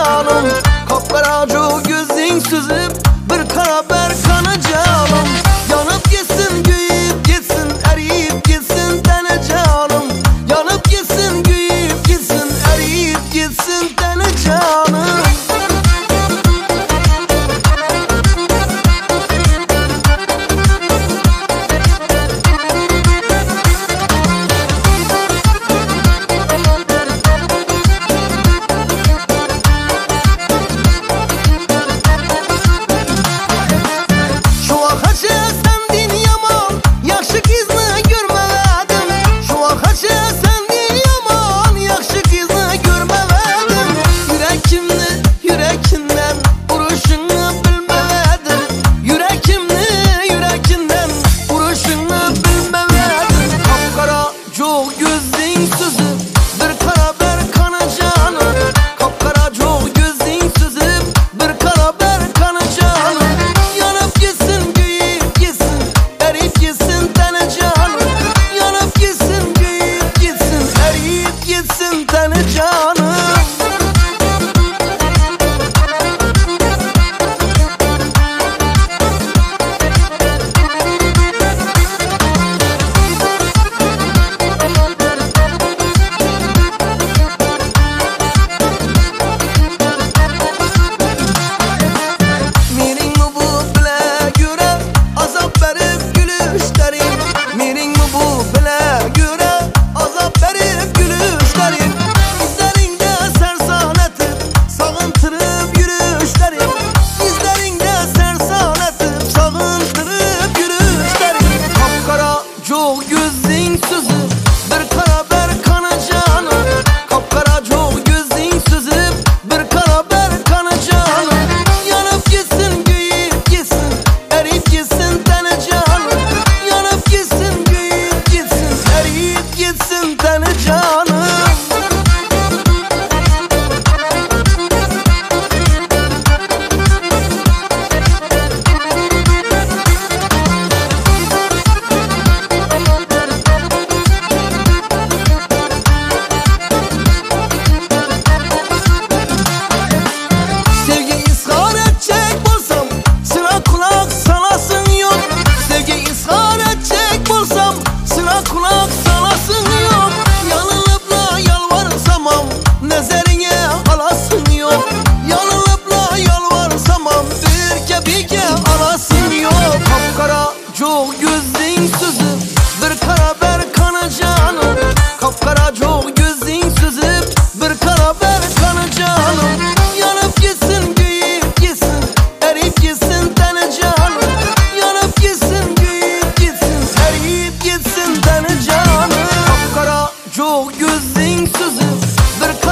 canım. Kapkaraca gözün süzüp bir karaber kanı canım. Yanıp gitsin, güyüp gitsin, eriyip gitsin tane canım. Yanıp gitsin, güyüp gitsin, eriyip gitsin tane canım. Çok gözün süzüp bir karaber kanı canım. Kapkara çok gözün süzüp bir karaber kanı canım. Yanıp gitsin, güyüp gitsin, eriyip gitsin tane canım. Yanıp gitsin, güyüp gitsin, eriyip gitsin tane canım. Kapkara çok gözün süzüp bir